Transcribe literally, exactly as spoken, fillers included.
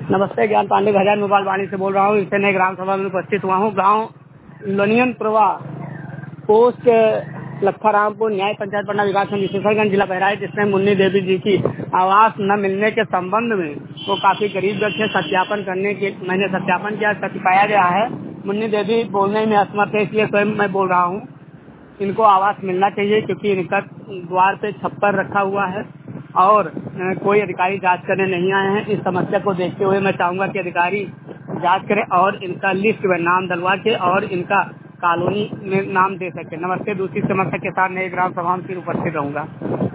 नमस्ते, ज्ञान पांडे हजार मोबाइल वाणी से बोल रहा हूँ। इससे नए ग्राम सभा में उपस्थित हुआ हूँ। गांव लोनियन प्रवाह, पोस्ट लखरामपुर, न्याय पंचायत पटना विकासखंड विशेषरगंज, जिला बहराइच। जिसमें मुन्नी देवी जी की आवास न मिलने के संबंध में वो काफी गरीब व्यक्ति है। सत्यापन करने के मैंने सत्यापन किया, सत्य पाया गया है। मुन्नी देवी बोलने में असमर्थ है, इसलिए स्वयं मैं बोल रहा हूँ। इनको आवास मिलना चाहिए क्योंकि इनका द्वार पे छप्पर रखा हुआ है और अ, कोई अधिकारी जांच करने नहीं आए हैं। इस समस्या को देखते हुए मैं चाहूंगा कि अधिकारी जांच करें और इनका लिस्ट में नाम डलवा के और इनका कॉलोनी में नाम दे सके। नमस्ते। दूसरी समस्या के साथ नए ग्राम सभा में फिर उपस्थित रहूंगा।